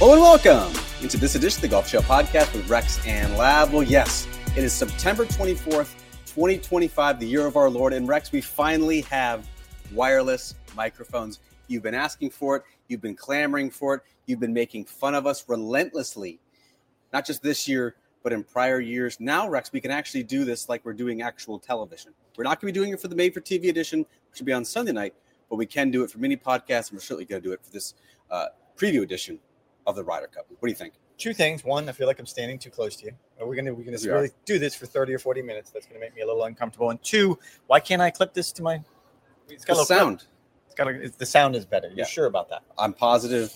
Hello and welcome into this edition of the Golf Show podcast with Rex and Lab. Well, yes, it is September 24th, 2025, the year of our Lord. And Rex, we finally have wireless microphones. You've been asking for it. You've been clamoring for it. You've been making fun of us relentlessly, not just this year, but in prior years. Now, Rex, we can actually do this like we're doing actual television. We're not going to be doing it for the Made for TV edition, which will be on Sunday night, but we can do it for mini podcasts, and we're certainly going to do it for this preview edition of the Ryder Cup. What do you think? Two things. One, I feel like I'm standing too close to you. We're gonna really do this for 30 or 40 minutes. That's gonna make me a little uncomfortable. And two, why can't I clip this to my? It's got a sound. The sound is better. You're sure about that? I'm positive.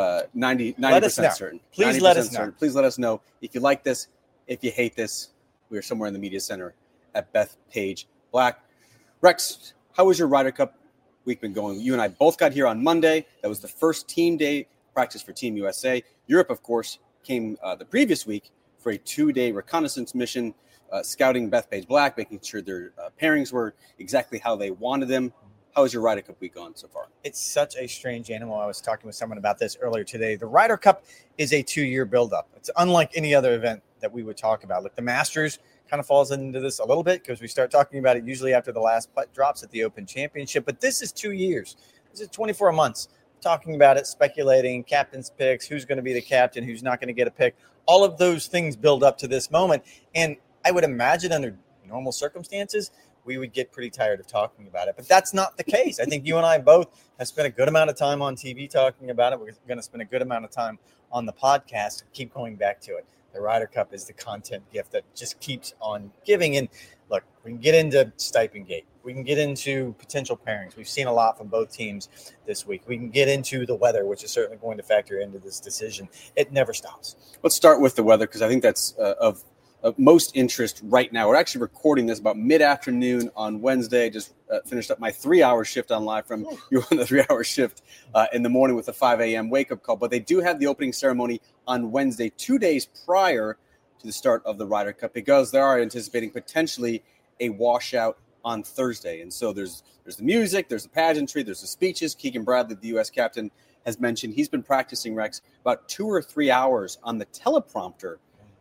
90% certain. Please let us know. Please let us know if you like this. If you hate this, we are somewhere in the media center at Bethpage Black. Rex, how was your Ryder Cup week been going? You and I both got here on Monday. That was the first team day practice for Team USA. Europe, of course, came the previous week for a 2-day reconnaissance mission, scouting Bethpage Black, making sure their pairings were exactly how they wanted them. How has your Ryder Cup week gone so far? It's such a strange animal. I was talking with someone about this earlier today. The Ryder Cup is a 2-year buildup. It's unlike any other event that we would talk about. Like the Masters kind of falls into this a little bit because we start talking about it usually after the last putt drops at the Open Championship. But this is 2 years. This is 24 months. Talking about it, speculating, captain's picks, who's going to be the captain, who's not going to get a pick. All of those things build up to this moment. And I would imagine under normal circumstances, we would get pretty tired of talking about it. But that's not the case. I think you and I both have spent a good amount of time on TV talking about it. We're going to spend a good amount of time on the podcast. Keep going back to it. The Ryder Cup is the content gift that just keeps on giving. And look, we can get into Stipengate. We can get into potential pairings. We've seen a lot from both teams this week. We can get into the weather, which is certainly going to factor into this decision. It never stops. Let's start with the weather because I think that's of most interest right now. We're actually recording this about mid-afternoon on Wednesday. Just finished up my 3-hour shift on live from you on the 3-hour shift in the morning with a 5 a.m. wake-up call. But they do have the opening ceremony on Wednesday, 2 days prior to the start of the Ryder Cup, because they are anticipating potentially a washout on Thursday. And so there's the music, there's the pageantry, there's the speeches. Keegan Bradley, the U.S. captain, has mentioned he's been practicing, Rex, about 2 or 3 hours on the teleprompter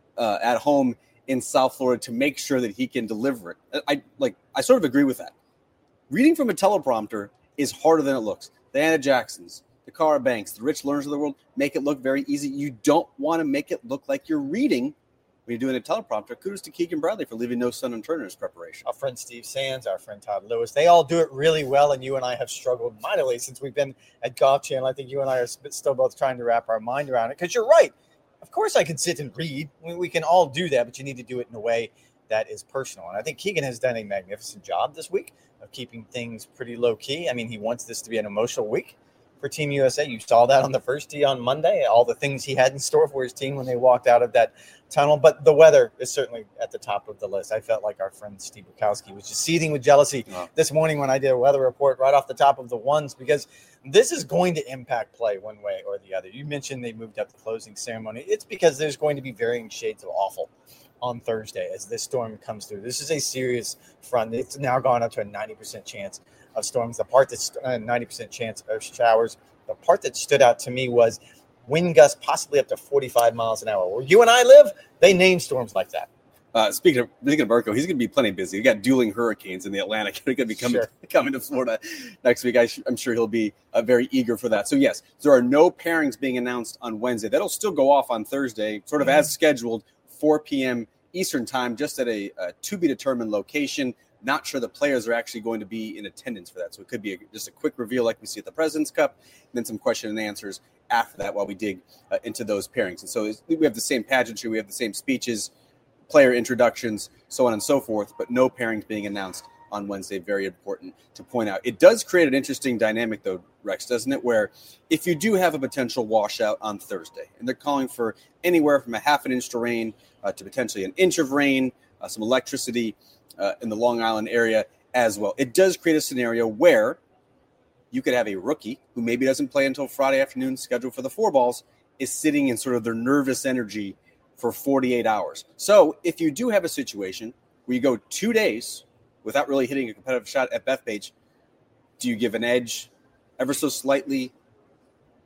at home in South Florida to make sure that he can deliver it. I sort of agree with that. Reading from a teleprompter is harder than it looks. The Anna Jacksons, the Cara Banks, the Rich Learners of the world make it look very easy. You don't want to make it look like you're reading when you're doing a teleprompter. Kudos to Keegan Bradley for leaving no stone unturned in his preparation. Our friend Steve Sands, our friend Todd Lewis, they all do it really well, and you and I have struggled mightily since we've been at Golf Channel. I think you and I are still both trying to wrap our mind around it, because you're right. Of course I can sit and read. We can all do that, but you need to do it in a way that is personal. And I think Keegan has done a magnificent job this week of keeping things pretty low-key. I mean, he wants this to be an emotional week for Team USA. You saw that on the first tee on Monday, all the things he had in store for his team when they walked out of that tunnel. But the weather is certainly at the top of the list. I felt like our friend Steve Bukowski was just seething with jealousy this morning when I did a weather report right off the top of the ones, because this is going to impact play one way or the other. You mentioned they moved up the closing ceremony. It's because there's going to be varying shades of awful on Thursday as this storm comes through. This is a serious front. It's now gone up to a 90% chance of storms. The part that's 90% chance of showers. The part that stood out to me was wind gusts possibly up to 45 miles an hour. Where you and I live, they name storms like that. Speaking of Burko, he's going to be plenty busy. We got dueling hurricanes in the Atlantic. They're going to be coming to Florida next week. I'm sure he'll be very eager for that. So, yes, there are no pairings being announced on Wednesday. That'll still go off on Thursday, sort of as scheduled, 4 p.m. Eastern time, just at a to-be-determined location. Not sure the players are actually going to be in attendance for that. So it could be just a quick reveal like we see at the President's Cup, and then some question and answers after that while we dig into those pairings. And so we have the same pageantry, we have the same speeches, player introductions, so on and so forth, but no pairings being announced on Wednesday. Very important to point out. It does create an interesting dynamic, though, Rex, doesn't it, where if you do have a potential washout on Thursday, and they're calling for anywhere from a half an inch of rain to potentially an inch of rain, some electricity in the Long Island area as well. It does create a scenario where you could have a rookie who maybe doesn't play until Friday afternoon, scheduled for the 4 balls, is sitting in sort of their nervous energy for 48 hours. So if you do have a situation where you go 2 days without really hitting a competitive shot at Bethpage, do you give an edge ever so slightly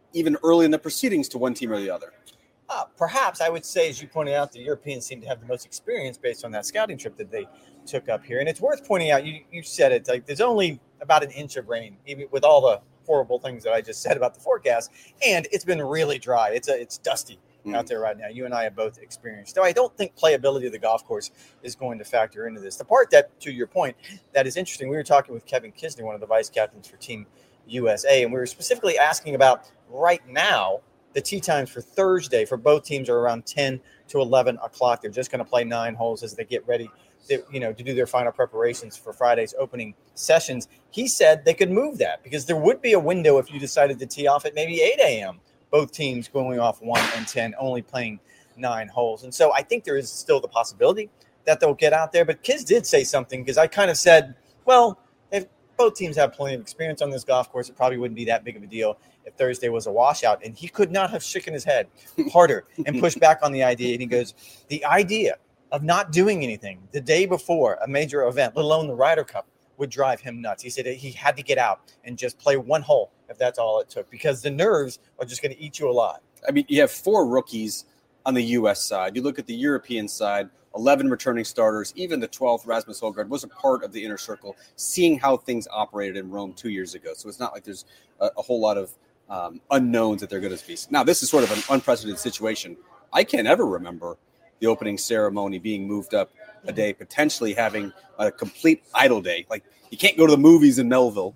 even early in the proceedings to one team or the other? Perhaps I would say, as you pointed out, the Europeans seem to have the most experience based on that scouting trip that they took up here. And it's worth pointing out, you said it, like there's only about an inch of rain, even with all the horrible things that I just said about the forecast. And it's been really dry. It's dusty out there right now. You and I have both experienced. So I don't think playability of the golf course is going to factor into this. The part that, to your point, that is interesting, we were talking with Kevin Kisner, one of the vice captains for Team USA, and we were specifically asking about right now, the tee times for Thursday for both teams are around 10 to 11 o'clock. They're just going to play 9 holes as they get ready to do their final preparations for Friday's opening sessions. He said they could move that because there would be a window if you decided to tee off at maybe 8 a.m., both teams going off 1 and 10, only playing 9 holes. And so I think there is still the possibility that they'll get out there. But Kiz did say something because I kind of said, well, if both teams have plenty of experience on this golf course, it probably wouldn't be that big of a deal if Thursday was a washout. And he could not have shaken his head harder and pushed back on the idea. And he goes, the idea of not doing anything the day before a major event, let alone the Ryder Cup, would drive him nuts. He said he had to get out and just play 1 hole if that's all it took, because the nerves are just going to eat you alive. I mean, you have 4 rookies on the U.S. side. You look at the European side, 11 returning starters. Even the 12th, Rasmus Højgaard, was a part of the inner circle, seeing how things operated in Rome 2 years ago. So it's not like there's a whole lot of unknowns that they're going to face. Now, this is sort of an unprecedented situation. I can't ever remember the opening ceremony being moved up a day, potentially having a complete idle day. Like, you can't go to the movies in Melville.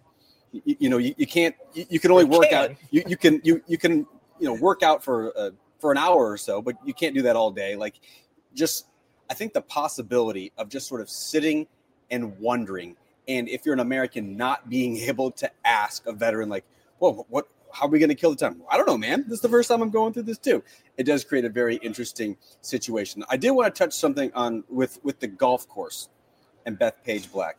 You can't. You can only work out. You can work out for an hour or so, but you can't do that all day. Like, just I think the possibility of just sort of sitting and wondering, and if you're an American, not being able to ask a veteran, like, well, what? How are we going to kill the time? I don't know, man. This is the first time I'm going through this too. It does create a very interesting situation. I did want to touch something on with the golf course and Bethpage Black.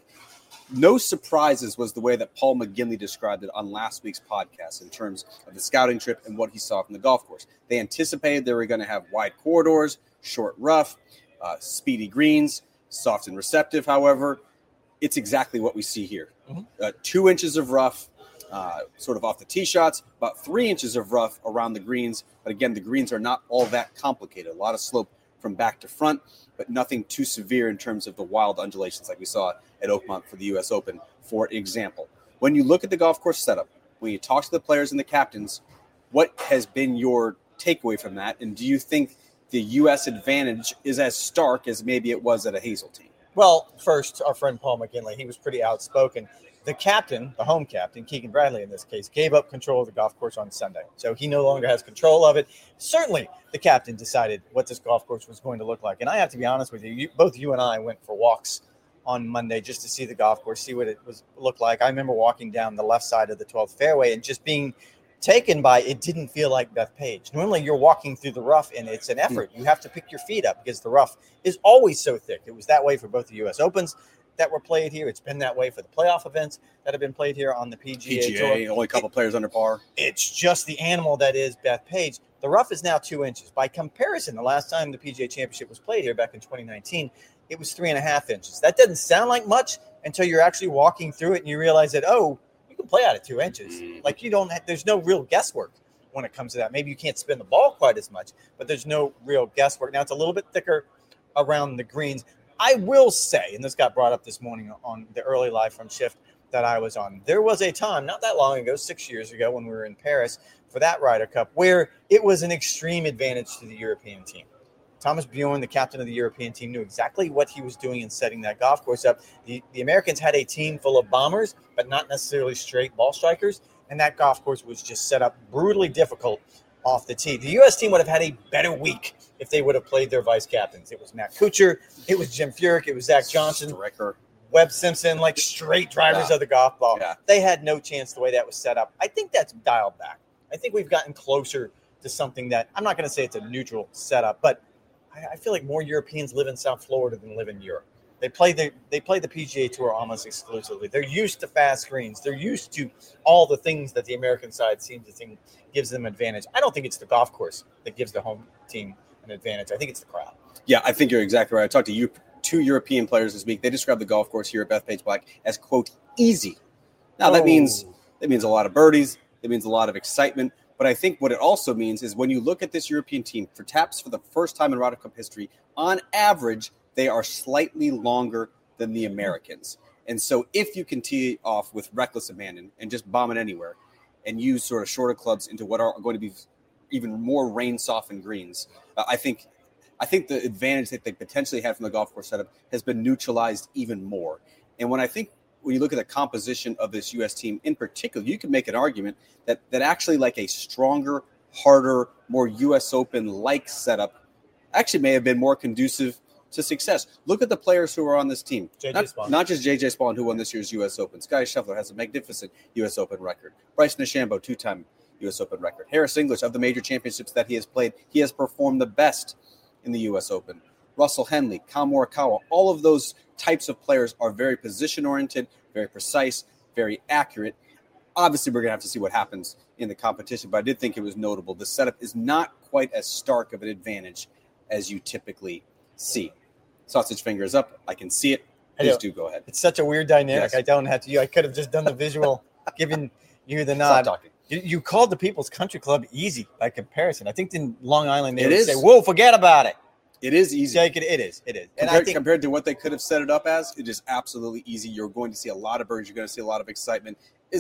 No surprises was the way that Paul McGinley described it on last week's podcast in terms of the scouting trip and what he saw from the golf course. They anticipated they were going to have wide corridors, short rough, speedy greens, soft and receptive. However, it's exactly what we see here. 2 inches of rough, sort of off the tee shots, about 3 inches of rough around the greens. But again, the greens are not all that complicated. A lot of slope from back to front, but nothing too severe in terms of the wild undulations like we saw at Oakmont for the U.S. Open, for example. When you look at the golf course setup, when you talk to the players and the captains, what has been your takeaway from that? And do you think the U.S. advantage is as stark as maybe it was at a Hazeltine? Well, first, our friend Paul McGinley, he was pretty outspoken. The captain, the home captain, Keegan Bradley in this case, gave up control of the golf course on Sunday. So he no longer has control of it. Certainly, the captain decided what this golf course was going to look like. And I have to be honest with you, both you and I went for walks on Monday just to see the golf course, see what it looked like. I remember walking down the left side of the 12th fairway and just being taken by, it didn't feel like Bethpage. Normally, you're walking through the rough, and it's an effort. You have to pick your feet up because the rough is always so thick. It was that way for both the U.S. Opens that were played here. It's been that way for the playoff events that have been played here on the PGA Tour. Only a couple players under par. It's just the animal that is Bethpage. The rough is now 2 inches. By comparison, the last time the PGA Championship was played here back in 2019, it was 3.5 inches. That doesn't sound like much until you're actually walking through it and you realize that, you can play out at 2 inches. Like, there's no real guesswork when it comes to that. Maybe you can't spin the ball quite as much, but there's no real guesswork. Now, it's a little bit thicker around the greens. I will say, and this got brought up this morning on the early live from Shift that I was on, there was a time not that long ago, 6 years ago, when we were in Paris for that Ryder Cup, where it was an extreme advantage to the European team. Thomas Bjorn, the captain of the European team, knew exactly what he was doing in setting that golf course up. The Americans had a team full of bombers, but not necessarily straight ball strikers, and that golf course was just set up brutally difficult off the tee. The U.S. team would have had a better week if they would have played their vice captains. It was Matt Kuchar, it was Jim Furyk, it was Zach Johnson, Stricker, Webb Simpson, like straight drivers of the golf ball. Yeah. They had no chance the way that was set up. I think that's dialed back. I think we've gotten closer to something that, I'm not going to say it's a neutral setup, but I feel like more Europeans live in South Florida than live in Europe. They play the PGA Tour almost exclusively. They're used to fast greens. They're used to all the things that the American side seems to think gives them advantage. I don't think it's the golf course that gives the home team an advantage. I think it's the crowd. Yeah, I think you're exactly right. I talked to 2 European players this week. They described the golf course here at Bethpage Black as, quote, easy. Now, that means a lot of birdies. It means a lot of excitement. But I think what it also means is when you look at this European team, for taps for the first time in Ryder Cup history, on average, they are slightly longer than the Americans. And so if you can tee off with reckless abandon and just bomb it anywhere and use sort of shorter clubs into what are going to be even more rain-softened greens, I think the advantage that they potentially had from the golf course setup has been neutralized even more. And when you look at the composition of this U.S. team in particular, you can make an argument that actually like a stronger, harder, more U.S. Open-like setup actually may have been more conducive to success. Look at the players who are on this team. Not just J.J. Spaun, who won this year's U.S. Open. Scottie Scheffler has a magnificent U.S. Open record. Bryson DeChambeau, 2-time U.S. Open record. Harris English, of the major championships that he has played, he has performed the best in the U.S. Open. Russell Henley, Collin Morikawa, all of those types of players are very position-oriented, very precise, very accurate. Obviously, we're going to have to see what happens in the competition, but I did think it was notable. The setup is not quite as stark of an advantage as you typically see. Sausage fingers up. I can see it. Please do go ahead. It's such a weird dynamic. Yes. I don't have to. I could have just done the visual, giving you the Stop nod. talking. You called the People's Country Club easy by comparison. I think in Long Island they It would is. say, "Whoa, forget about it." It is easy. Take it. It is. And I think Compared to what they could have set it up as, it is absolutely easy. You're going to see a lot of birds. You're going to see a lot of excitement.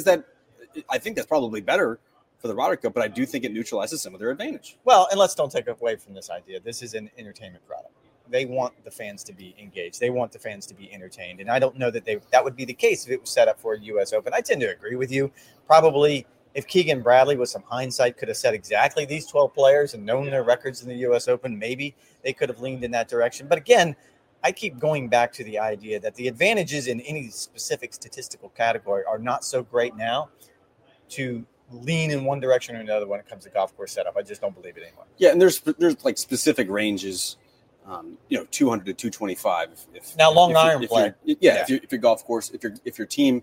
I think that's probably better for the Ryder Cup, but I do think it neutralizes some of their advantage. Well, and let's don't take away from this idea. This is an entertainment product. They want the fans to be engaged. They want the fans to be entertained. And I don't know that would be the case if it was set up for a U.S. Open. I tend to agree with you. Probably if Keegan Bradley, with some hindsight, could have said exactly these 12 players and known their records in the U.S. Open, maybe they could have leaned in that direction. But again, I keep going back to the idea that the advantages in any specific statistical category are not so great now to lean in one direction or another when it comes to golf course setup. I just don't believe it anymore. Yeah, and there's like specific ranges, 200 to 225. Now, Long Iron play. If your golf course, if your team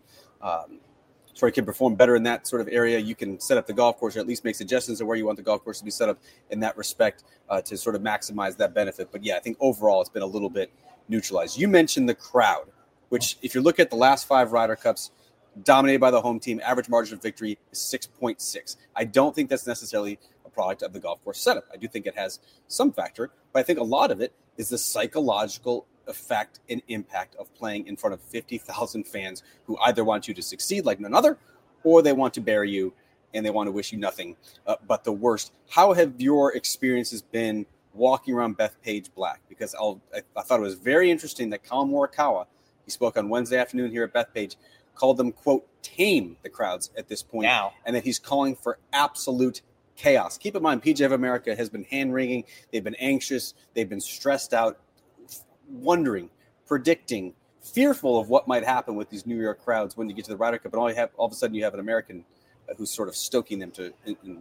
can perform better in that sort of area, you can set up the golf course or at least make suggestions of where you want the golf course to be set up in that respect to sort of maximize that benefit. But yeah, I think overall it's been a little bit neutralized. You mentioned the crowd, which if you look at the last 5 Ryder Cups, dominated by the home team, average margin of victory is 6.6. I don't think that's necessarily a product of the golf course setup. I do think it has some factor, but I think a lot of it is the psychological effect and impact of playing in front of 50,000 fans who either want you to succeed like none other, or they want to bury you and they want to wish you nothing but the worst. How have your experiences been walking around Bethpage Black? Because I thought it was very interesting that Collin Morikawa, he spoke on Wednesday afternoon here at Bethpage, called them, quote, tame the crowds at this point, and that he's calling for absolute chaos. Keep in mind, PGA of America has been hand-wringing. They've been anxious. They've been stressed out, wondering, predicting, fearful of what might happen with these New York crowds when you get to the Ryder Cup. And all of a sudden you have an American who's sort of stoking them to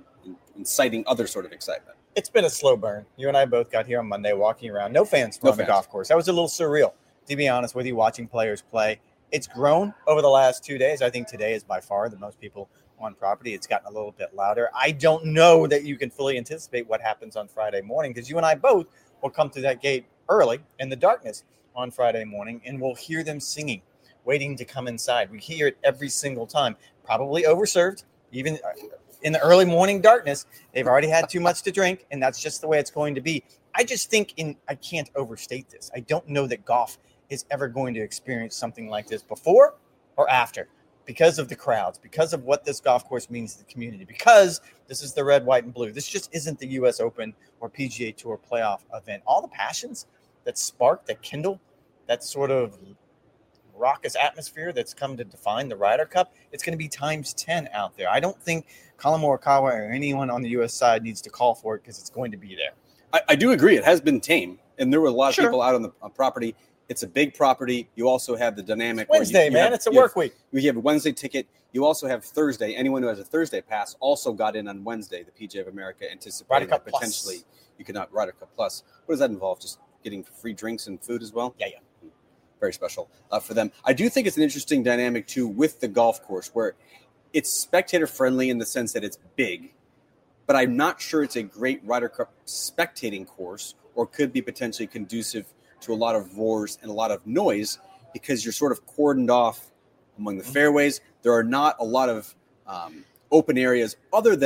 inciting other sort of excitement. It's been a slow burn. You and I both got here on Monday walking around. No fans on the golf course. That was a little surreal, to be honest with you, watching players play. It's grown over the last 2 days. I think today is by far the most people on property. It's gotten a little bit louder. I don't know that you can fully anticipate what happens on Friday morning because you and I both will come to that gate early in the darkness on Friday morning and we'll hear them singing, waiting to come inside. We hear it every single time, probably overserved, even in the early morning darkness. They've already had too much to drink, and that's just the way it's going to be. I just think I can't overstate this. I don't know that golf is ever going to experience something like this before or after because of the crowds, because of what this golf course means to the community, because this is the red, white, and blue. This just isn't the U.S. Open or PGA Tour playoff event. All the passions that spark, that kindle, that sort of raucous atmosphere that's come to define the Ryder Cup, it's going to be times 10 out there. I don't think Collin Morikawa or anyone on the U.S. side needs to call for it because it's going to be there. I do agree. It has been tame, and there were a lot of people out on the property. It's a big property. You also have the dynamic. It's Wednesday, it's a work week. You have a Wednesday ticket. You also have Thursday. Anyone who has a Thursday pass also got in on Wednesday. The PGA of America anticipating that potentially you could not Ryder Cup Plus. What does that involve? Just getting free drinks and food as well? Yeah. Very special for them. I do think it's an interesting dynamic, too, with the golf course where it's spectator-friendly in the sense that it's big, but I'm not sure it's a great Ryder Cup spectating course or could be potentially conducive to a lot of roars and a lot of noise because you're sort of cordoned off among the fairways. There are not a lot of open areas other than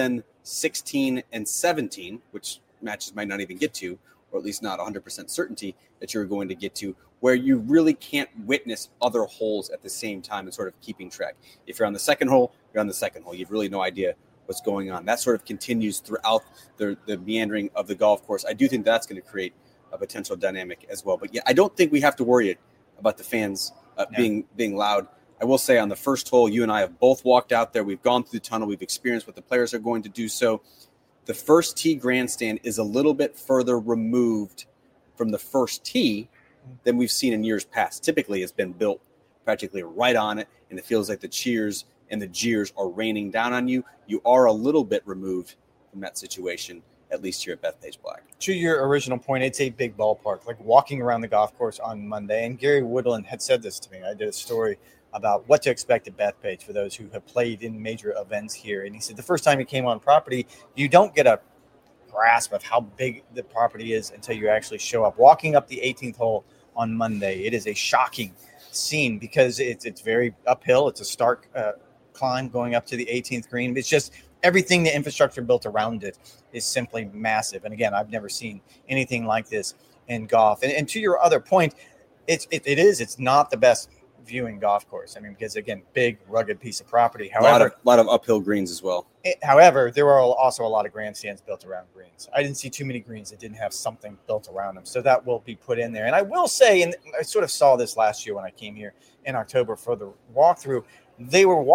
16 and 17, which matches might not even get to, or at least not 100% certainty that you're going to get to, where you really can't witness other holes at the same time and sort of keeping track. If you're on the second hole, you're on the second hole. You have really no idea what's going on. That sort of continues throughout the meandering of the golf course. I do think that's going to create a potential dynamic as well. But yeah, I don't think we have to worry about the fans being loud. I will say on the first hole, you and I have both walked out there. We've gone through the tunnel. We've experienced what the players are going to do. So the first tee grandstand is a little bit further removed from the first tee than we've seen in years past. Typically, it's been built practically right on it, and it feels like the cheers and the jeers are raining down on you. You are a little bit removed from that situation, at least here at Bethpage Black. To your original point, it's a big ballpark, like walking around the golf course on Monday. And Gary Woodland had said this to me. I did a story about what to expect at Bethpage for those who have played in major events here. And he said the first time he came on property, you don't get a grasp of how big the property is until you actually show up. Walking up the 18th hole on Monday, it is a shocking scene because it's very uphill. It's a stark climb going up to the 18th green. It's just everything, the infrastructure built around it is simply massive. And again, I've never seen anything like this in golf. And to your other point, it's not the best viewing golf course. I mean, because again, big, rugged piece of property. However, a lot of uphill greens as well. However, there are also a lot of grandstands built around greens. I didn't see too many greens that didn't have something built around them. So that will be put in there. And I will say, and I sort of saw this last year when I came here in October for the walkthrough, they were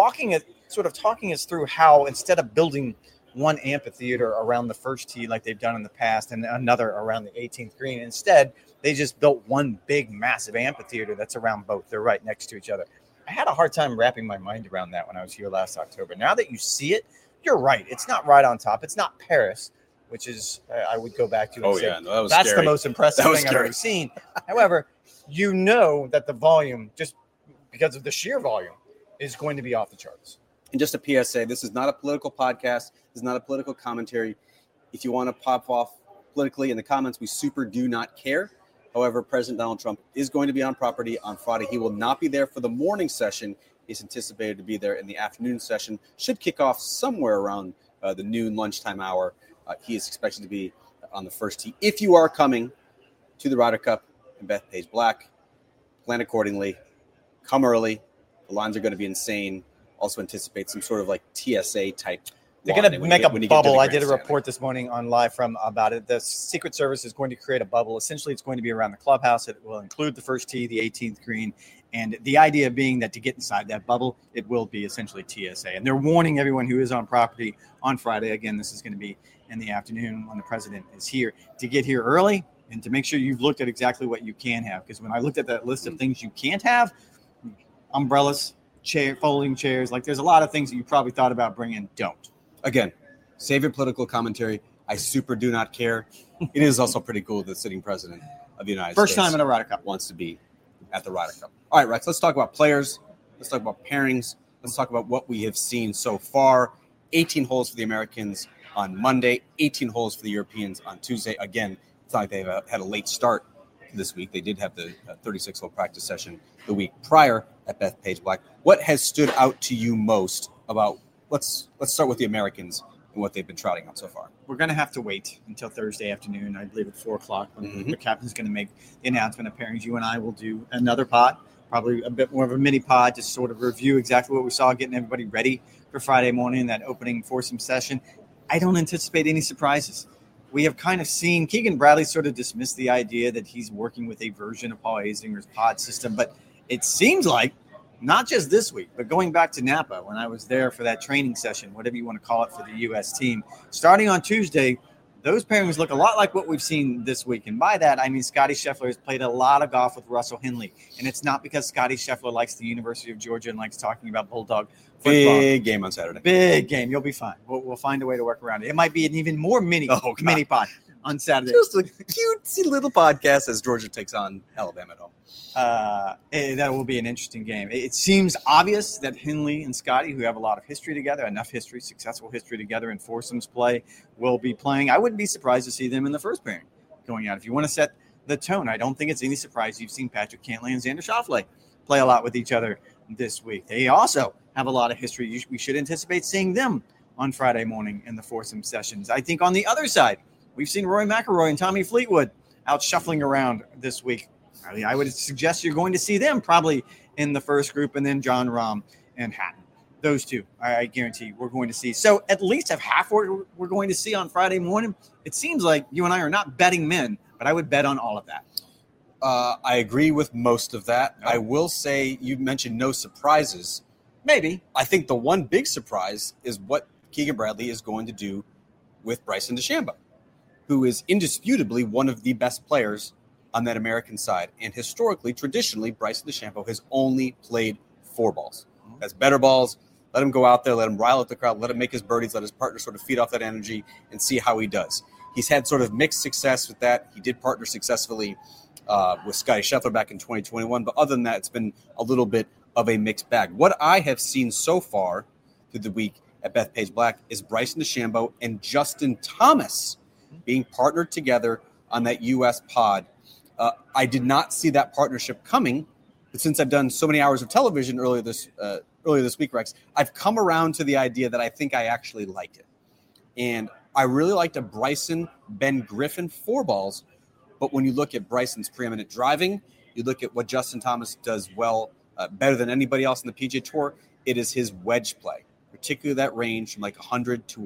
talking us through how instead of building one amphitheater around the first tee like they've done in the past and another around the 18th green, instead they just built one big massive amphitheater that's around both. They're right next to each other. I had a hard time wrapping my mind around that when I was here last October. Now that you see it, you're right. It's not right on top. It's not Paris, which is I would go back to and say that's scary. The most impressive thing I've ever seen. However, you know that the volume, just because of the sheer volume, is going to be off the charts. And just a PSA, this is not a political podcast. This is not a political commentary. If you want to pop off politically in the comments, we super do not care. However, President Donald Trump is going to be on property on Friday. He will not be there for the morning session. He's anticipated to be there in the afternoon session. Should kick off somewhere around the noon lunchtime hour. He is expected to be on the first tee. If you are coming to the Ryder Cup in Bethpage Black, plan accordingly. Come early. The lines are going to be insane. Also anticipate some sort of like TSA type. They're going to make a bubble. I did a report this morning on Live From about it. The Secret Service is going to create a bubble. Essentially, it's going to be around the clubhouse. It will include the first tee, the 18th green. And the idea being that to get inside that bubble, it will be essentially TSA. And they're warning everyone who is on property on Friday. Again, this is going to be in the afternoon when the president is here, to get here early and to make sure you've looked at exactly what you can have. Because when I looked at that list of things you can't have, umbrellas, folding chairs, like there's a lot of things that you probably thought about bringing, don't. Again, save your political commentary. I super do not care. It is also pretty cool that the sitting president of the United States first time in a Ryder Cup wants to be at the Ryder Cup. All right, Rex, let's talk about players. Let's talk about pairings. Let's talk about what we have seen so far. 18 holes for the Americans on Monday, 18 holes for the Europeans on Tuesday. Again, it's not like they've had a late start this week. They did have the 36-hole practice session the week prior at Bethpage Black. What has stood out to you most about let's start with the Americans and what they've been trotting out so far? We're going to have to wait until Thursday afternoon, I believe at 4 o'clock, when the captain's going to make the announcement of pairings. You and I will do another pod, probably a bit more of a mini pod, to sort of review exactly what we saw, getting everybody ready for Friday morning, that opening foursome session. I don't anticipate any surprises. We have kind of seen Keegan Bradley sort of dismiss the idea that he's working with a version of Paul Azinger's pod system, but it seems like not just this week, but going back to Napa when I was there for that training session, whatever you want to call it, for the U.S. team. Starting on Tuesday, those pairings look a lot like what we've seen this week. And by that, I mean Scotty Scheffler has played a lot of golf with Russell Henley. And it's not because Scotty Scheffler likes the University of Georgia and likes talking about Bulldog football. Big game on Saturday. Big game. You'll be fine. We'll find a way to work around it. It might be an even more mini pod on Saturday. Just a cutesy little podcast as Georgia takes on Alabama at home. That will be an interesting game. It seems obvious that Henley and Scotty, who have a lot of history together, successful history together in foursomes play, will be playing. I wouldn't be surprised to see them in the first pairing going out. If you want to set the tone, I don't think it's any surprise you've seen Patrick Cantlay and Xander Schauffele play a lot with each other this week. They also have a lot of history. We should anticipate seeing them on Friday morning in the foursome sessions. I think on the other side, we've seen Rory McIlroy and Tommy Fleetwood out shuffling around this week. I would suggest you're going to see them probably in the first group, and then Jon Rahm and Hatton. Those two, I guarantee we're going to see. So at least half we're going to see on Friday morning. It seems like you and I are not betting men, but I would bet on all of that. I agree with most of that. I will say you mentioned no surprises. Maybe. I think the one big surprise is what Keegan Bradley is going to do with Bryson DeChambeau, who is indisputably one of the best players on that American side. And historically, traditionally, Bryson DeChambeau has only played 4 balls. That's better balls. Let him go out there, let him rile up the crowd, let him make his birdies, let his partner sort of feed off that energy and see how he does. He's had sort of mixed success with that. He did partner successfully with Scottie Scheffler back in 2021. But other than that, it's been a little bit of a mixed bag. What I have seen so far through the week at Bethpage Black is Bryson DeChambeau and Justin Thomas being partnered together on that U.S. pod. I did not see that partnership coming, but since I've done so many hours of television earlier this week, Rex, I've come around to the idea that I think I actually liked it. And I really liked a Bryson Ben Griffin 4 balls. But when you look at Bryson's preeminent driving, you look at what Justin Thomas does well, better than anybody else in the PGA Tour, it is his wedge play, particularly that range from like 100 to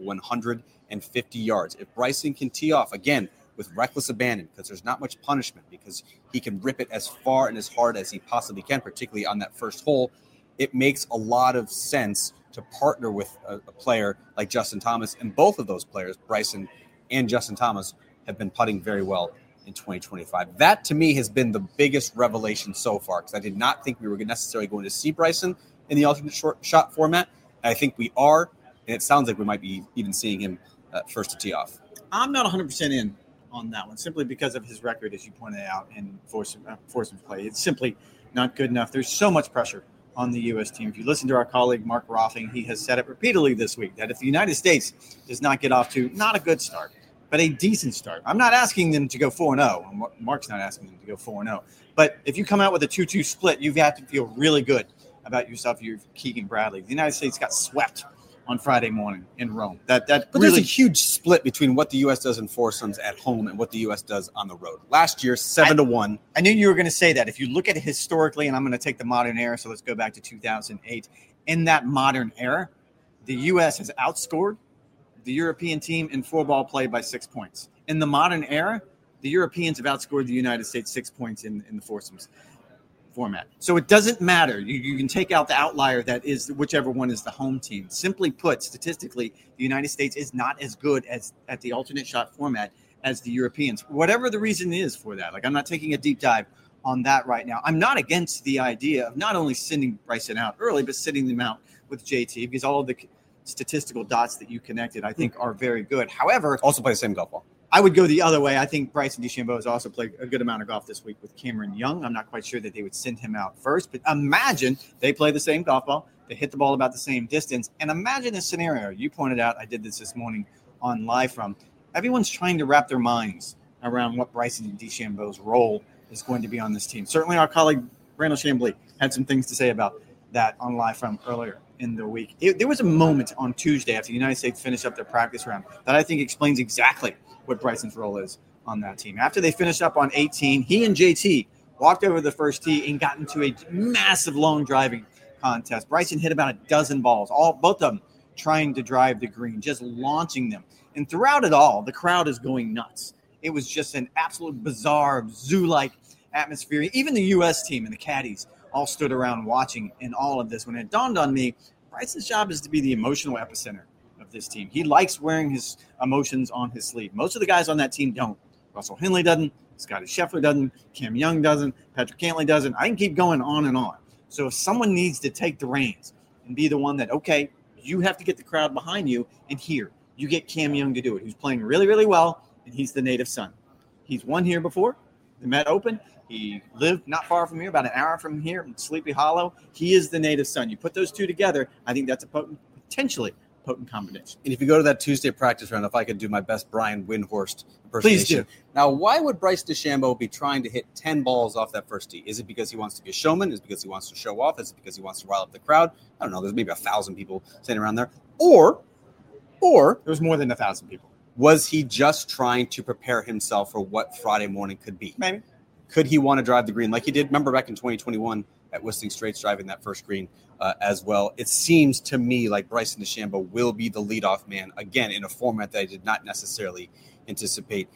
150 yards. If Bryson can tee off, again, with reckless abandon, because there's not much punishment, because he can rip it as far and as hard as he possibly can, particularly on that first hole, it makes a lot of sense to partner with a player like Justin Thomas. And both of those players, Bryson and Justin Thomas, have been putting very well in 2025. That, to me, has been the biggest revelation so far, because I did not think we were necessarily going to see Bryson in the alternate short shot format. And I think we are, and it sounds like we might be even seeing him first to tee off. I'm not 100% in on that one, simply because of his record, as you pointed out, in foursome play. It's simply not good enough. There's so much pressure on the U.S. team. If you listen to our colleague Mark Rothing, he has said it repeatedly this week that if the United States does not get off to not a good start, but a decent start. I'm not asking them to go 4-0. Mark's not asking them to go 4-0. But if you come out with a 2-2 split, you have to feel really good about yourself. You're Keegan Bradley. The United States got swept on Friday morning in Rome. But really, there's a huge split between what the U.S. does in foursomes at home and what the U.S. does on the road. Last year, 7-1. I knew you were going to say that. If you look at it historically, and I'm going to take the modern era, so let's go back to 2008. In that modern era, the U.S. has outscored the European team in 4-ball play by 6 points. In the modern era, the Europeans have outscored the United States 6 points in the foursomes format. So it doesn't matter. You can take out the outlier that is whichever one is the home team. Simply put, statistically, the United States is not as good as at the alternate shot format as the Europeans. Whatever the reason is for that. Like, I'm not taking a deep dive on that right now. I'm not against the idea of not only sending Bryson out early, but sending them out with JT, because all of the statistical dots that you connected, I think, are very good. However, also play the same golf ball. I would go the other way. I think Bryson DeChambeau has also played a good amount of golf this week with Cameron Young. I'm not quite sure that they would send him out first, but imagine they play the same golf ball. They hit the ball about the same distance. And imagine a scenario. You pointed out, I did this morning on Live From. Everyone's trying to wrap their minds around what Bryson DeChambeau's role is going to be on this team. Certainly our colleague, Randall Chambly, had some things to say about that on Live From earlier in the week. There was a moment on Tuesday after the United States finished up their practice round that I think explains exactly what Bryson's role is on that team. After they finished up on 18, he and JT walked over the first tee and got into a massive long driving contest. Bryson hit about a dozen balls, both of them trying to drive the green, just launching them. And throughout it all, the crowd is going nuts. It was just an absolute bizarre, zoo-like atmosphere. Even the U.S. team and the caddies all stood around watching in all of this. When it dawned on me, Bryson's job is to be the emotional epicenter of this team. He likes wearing his emotions on his sleeve. Most of the guys on that team don't. Russell Henley doesn't. Scottie Scheffler doesn't. Cam Young doesn't. Patrick Cantlay doesn't. I can keep going on and on. So if someone needs to take the reins and be the one that, okay, you have to get the crowd behind you, and here, you get Cam Young to do it, who's playing really, really well, and he's the native son. He's won here before, the Met Open. He lived not far from here, about an hour from here in Sleepy Hollow. He is the native son. You put those two together, I think that's a potentially potent combination. And if you go to that Tuesday practice round, if I could do my best Brian Windhorst impersonation. Please do. Now, why would Bryce DeChambeau be trying to hit 10 balls off that first tee? Is it because he wants to be a showman? Is it because he wants to show off? Is it because he wants to rile up the crowd? I don't know. There's maybe 1,000 people standing around there. Or Or there was more than 1,000 people. Was he just trying to prepare himself for what Friday morning could be? Maybe. Could he want to drive the green like he did? Remember back in 2021 at Whistling Straits driving that first green as well. It seems to me like Bryson DeChambeau will be the leadoff man again in a format that I did not necessarily anticipate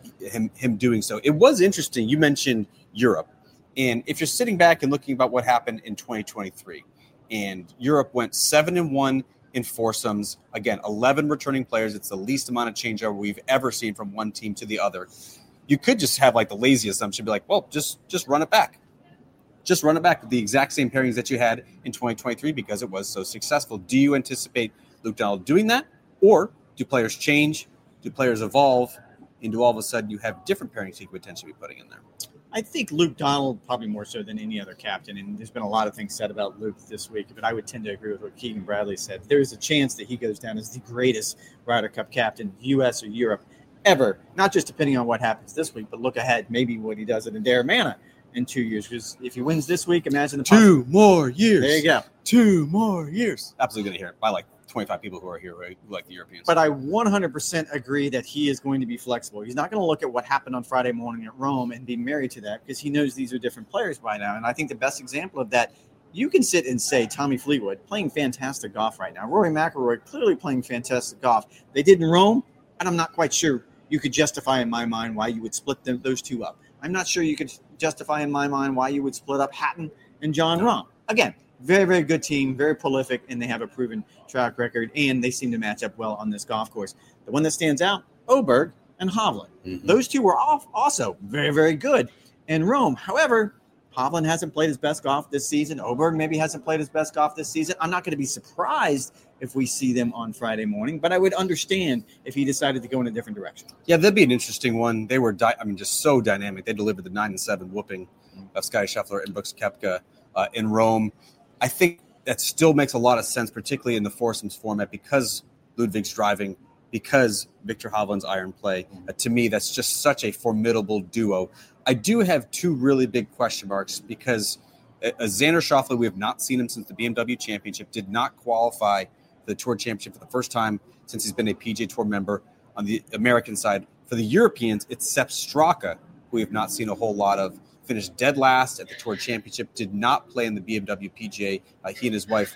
him doing so. It was interesting. You mentioned Europe. And if you're sitting back and looking about what happened in 2023, and Europe went 7-1 in foursomes, again, 11 returning players. It's the least amount of changeover we've ever seen from one team to the other. You could just have like the lazy assumption, be like, well, just run it back. Just run it back with the exact same pairings that you had in 2023 because it was so successful. Do you anticipate Luke Donald doing that? Or do players change? Do players evolve? And do all of a sudden you have different pairings he could potentially be putting in there? I think Luke Donald probably more so than any other captain, and there's been a lot of things said about Luke this week, but I would tend to agree with what Keegan Bradley said. There's a chance that he goes down as the greatest Ryder Cup captain, U.S. or Europe, ever, not just depending on what happens this week, but look ahead, maybe what he does at Adair Mana in 2 years, because if he wins this week, imagine the 2 more years. There you go. 2 more years. Absolutely going to hear it by like 25 people who are here who like the Europeans. But I 100% agree that he is going to be flexible. He's not going to look at what happened on Friday morning at Rome and be married to that because he knows these are different players by now. And I think the best example of that, you can sit and say Tommy Fleetwood playing fantastic golf right now. Rory McIlroy clearly playing fantastic golf. They did in Rome, and I'm not quite sure you could justify in my mind why you would split those two up. I'm not sure you could justify in my mind why you would split up Hatton and Jon Rahm. Again, very, very good team, very prolific, and they have a proven track record, and they seem to match up well on this golf course. The one that stands out, Oberg and Hovland. Mm-hmm. Those two were also very, very good in Rome. However, Hovland hasn't played his best golf this season. Oberg maybe hasn't played his best golf this season. I'm not going to be surprised if we see them on Friday morning, but I would understand if he decided to go in a different direction. Yeah, that'd be an interesting one. They were, just so dynamic. They delivered the 9-7 whooping of Scottie Scheffler and Brooks Koepka in Rome. I think that still makes a lot of sense, particularly in the foursomes format, because Ludwig's driving, because Viktor Hovland's iron play. To me, that's just such a formidable duo. I do have two really big question marks because Xander Schauffele, we have not seen him since the BMW Championship, did not qualify for the Tour Championship for the first time since he's been a PGA Tour member on the American side. For the Europeans, it's Sepp Straka, who we have not seen a whole lot of. Finished dead last at the Tour Championship, did not play in the BMW PGA. He and his wife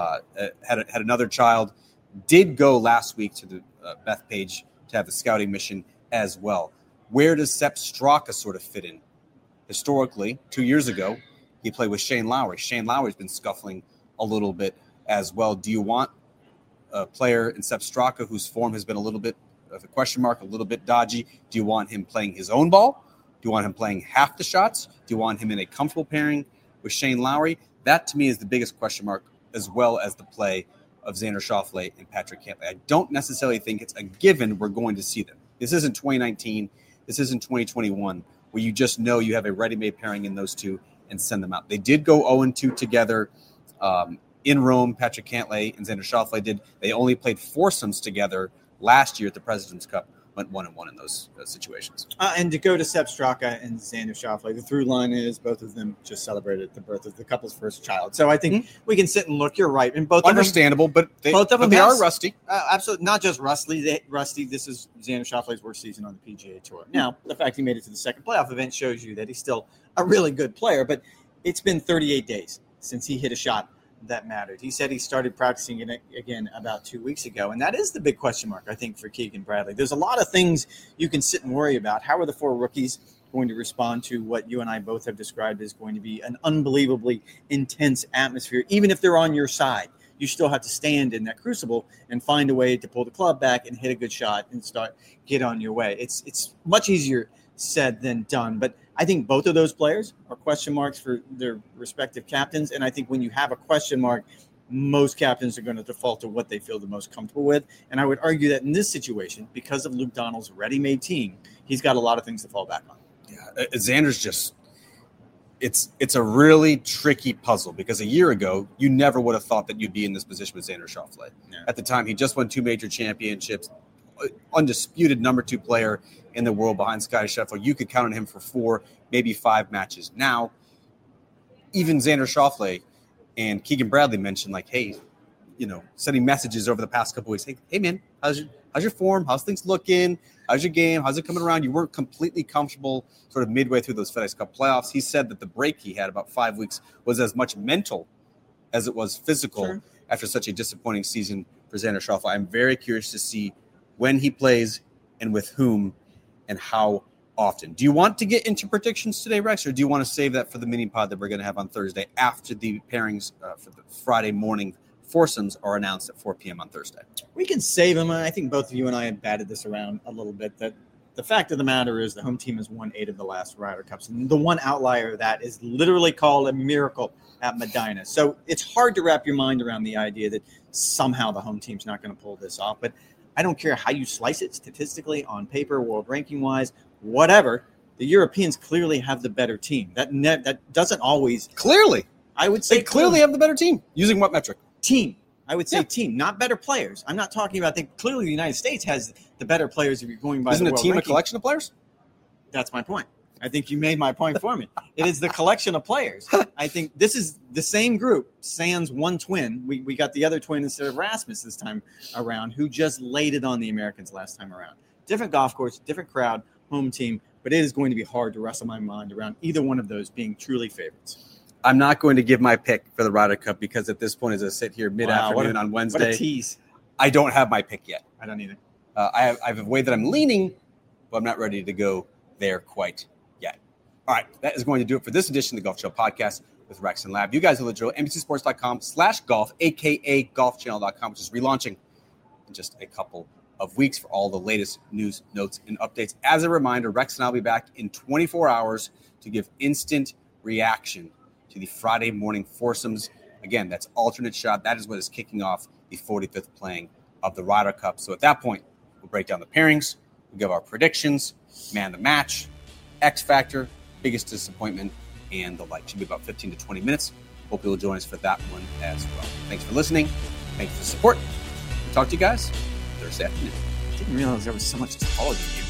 had another child, did go last week to the Bethpage to have the scouting mission as well. Where does Sepp Straka sort of fit in? Historically, 2 years ago, he played with Shane Lowry. Shane Lowry's been scuffling a little bit as well. Do you want a player in Sepp Straka whose form has been a little bit of a question mark, a little bit dodgy? Do you want him playing his own ball? Do you want him playing half the shots? Do you want him in a comfortable pairing with Shane Lowry? That, to me, is the biggest question mark, as well as the play of Xander Schauffele and Patrick Cantlay. I don't necessarily think it's a given we're going to see them. This isn't 2019. This isn't 2021, where you just know you have a ready-made pairing in those two and send them out. They did go 0-2 together in Rome. Patrick Cantlay and Xander Schauffele did. They only played foursomes together last year at the President's Cup. Went 1-1 in those situations. And to go to Sepp Straka and Xander Schauffele, the through line is both of them just celebrated the birth of the couple's first child. So I think we can sit and look. You're right, and both understandable, of them, but they are rusty. Absolutely, not just rusty. Rusty. This is Xander Schauffele's worst season on the PGA Tour. Now, the fact he made it to the second playoff event shows you that he's still a really good player. But it's been 38 days since he hit a shot that mattered. He said he started practicing it again about 2 weeks ago, and that is the big question mark, I think, for Keegan Bradley. There's a lot of things you can sit and worry about. How are the four rookies going to respond to what you and I both have described as going to be an unbelievably intense atmosphere? Even if they're on your side, you still have to stand in that crucible and find a way to pull the club back and hit a good shot and get on your way. It's much easier said than done, but I think both of those players are question marks for their respective captains. And I think when you have a question mark, most captains are going to default to what they feel the most comfortable with. And I would argue that in this situation, because of Luke Donald's ready-made team, he's got a lot of things to fall back on. Yeah, Xander's just it's a really tricky puzzle because a year ago, you never would have thought that you'd be in this position with Xander Schauffele. Yeah. At the time, he just won 2 major championships, undisputed number 2 player in the world behind Scottie Scheffler. You could count on him for 4, maybe 5 matches. Now, even Xander Schauffele and Keegan Bradley mentioned, like, hey, sending messages over the past couple weeks. Hey man, how's your form? How's things looking? How's your game? How's it coming around? You weren't completely comfortable sort of midway through those FedEx Cup playoffs. He said that the break he had about 5 weeks was as much mental as it was physical after such a disappointing season for Xander Schauffele. I'm very curious to see when he plays and with whom and how often. Do you want to get into predictions today, Rex, or do you want to save that for the mini pod that we're going to have on Thursday after the pairings for the Friday morning foursomes are announced at 4 p.m. on Thursday? We can save them. I think both of you and I have batted this around a little bit, that the fact of the matter is the home team has won 8 of the last Ryder Cups. And the one outlier of that is literally called a miracle at Medina. So it's hard to wrap your mind around the idea that somehow the home team's not going to pull this off. But I don't care how you slice it statistically, on paper, world ranking wise, whatever. The Europeans clearly have the better team. That doesn't always. Clearly. I would say they clearly have the better team. Using what metric? Team. I would say team, not better players. I'm not talking about. I think clearly the United States has the better players if you're going by. Isn't the a world team ranking. a collection of players? That's my point. I think you made my point for me. It is the collection of players. I think this is the same group, sans one twin. We got the other twin instead of Rasmus this time around, who just laid it on the Americans last time around. Different golf course, different crowd, home team, but it is going to be hard to wrestle my mind around either one of those being truly favorites. I'm not going to give my pick for the Ryder Cup because at this point, as I sit here mid-afternoon on Wednesday, what a tease. I don't have my pick yet. I don't either. I have a way that I'm leaning, but I'm not ready to go there quite yet. All right, that is going to do it for this edition of the Golf Channel Podcast with Rex and Lab. You guys know the drill. NBCSports.com/golf, a.k.a. golfchannel.com, which is relaunching in just a couple of weeks for all the latest news, notes, and updates. As a reminder, Rex and I will be back in 24 hours to give instant reaction to the Friday morning foursomes. Again, that's alternate shot. That is what is kicking off the 45th playing of the Ryder Cup. So at that point, we'll break down the pairings, we'll give our predictions, man the match, X factor, biggest disappointment, and the like. Should be about 15 to 20 minutes. Hope you'll join us for that one as well. Thanks for listening. Thanks for the support. We'll talk to you guys Thursday afternoon. I didn't realize I was so much taller than you.